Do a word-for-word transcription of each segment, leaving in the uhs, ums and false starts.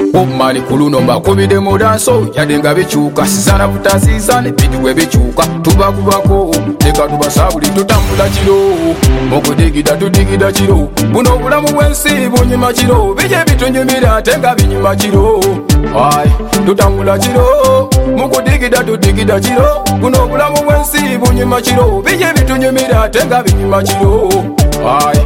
omani kuluno mbakubide mu danso yadde nga bikyuka sizana butazizane bidigwe bikyuka tubakubako leka tubasabuli tutambula kiro okudigida tudigida kiro buno obulamu bw'ensi bunyuma kiro bijye bitunyumira ate nga binyuma kiro ai tutambula kiro mukudigida tudigida kiro buno obulamu bw'ensi bunyuma kiro bijye bitunyumira ate nga binyuma kiro ai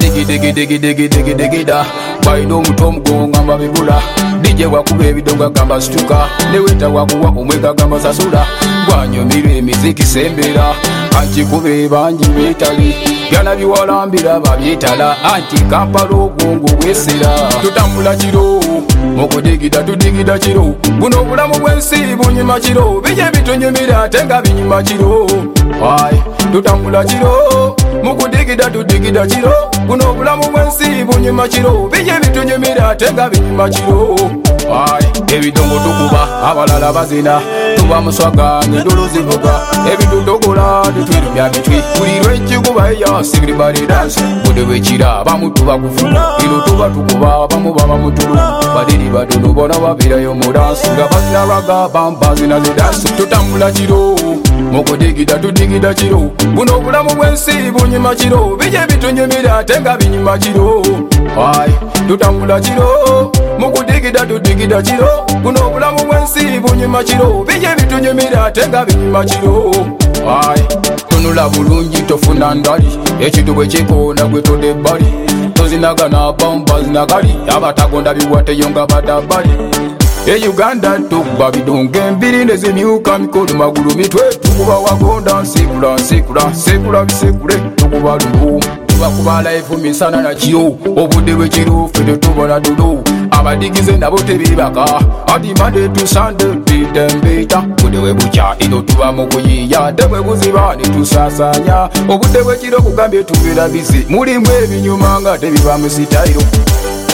adigidegidegidegidegida baina omuto omugongo nga bibula dije wakuba ebidonga gamba situka neweta wakuwa omwega gamba sasula gwanyumira emiziki sembera anti kube bangi betali byana biwalambira babyetala anti kampala obwongo bwesera tutambula kiro mukudigida tudigida kiro buno obulamu bw'ensi bunyuma kiro bijye bitunyumira ate nga binyuma kiro ai tutambula kiro mukudigida tudigida kiro buno obulamu bw'ensi bunyuma kiro bijye bitunyumira ate nga binyuma kiro ai ebidongo tukuba abalala bazina tuba muswaga n'endolo zivuga ebidudogola tetwirumya bitwi buli lw'ekikuba eya everybody dance budde bwekira abamu tuba kufuna ino tuba tukuba abamu baba mutulu badiri batono bona babeerayo mu dansi nga bazina raga bamba zina zidansi tutambula kiro mukudigida tudigida kiro buno obulamu bw'ensi bunyuma kiro bijye bitunyumira ate nga binyuma kiro ai tutambula kiro mukudigida tudigida kiro buno obulamu bw'ensi bunyuma kiro bijye bitunyumira ate nga binyuma kiro ai tunula bulungi tofuna ndali ekintu bwe kikoona gwe todde ebbali tozinagana bamba zinagali abatagonda biwateyo nga batabali e Uganda tukuba bidonge embiri nezimyuka mikolo magulu mitwe tukuba wagonda nsikula nsikula nsikula bisekule tukuba lungu tubakuba live misana na kiro obudde bwekiro ffe tetubona dudu abadigize nabo tebibaka ati Monday to Sunday bitembeta budde bwe bukya ino tuba mu kuyiya ate bwe buziba ne tusasanya obudde bwekiro kugambye tubeera bizi mulimu ebinyuma nga tebiba mu sitayiro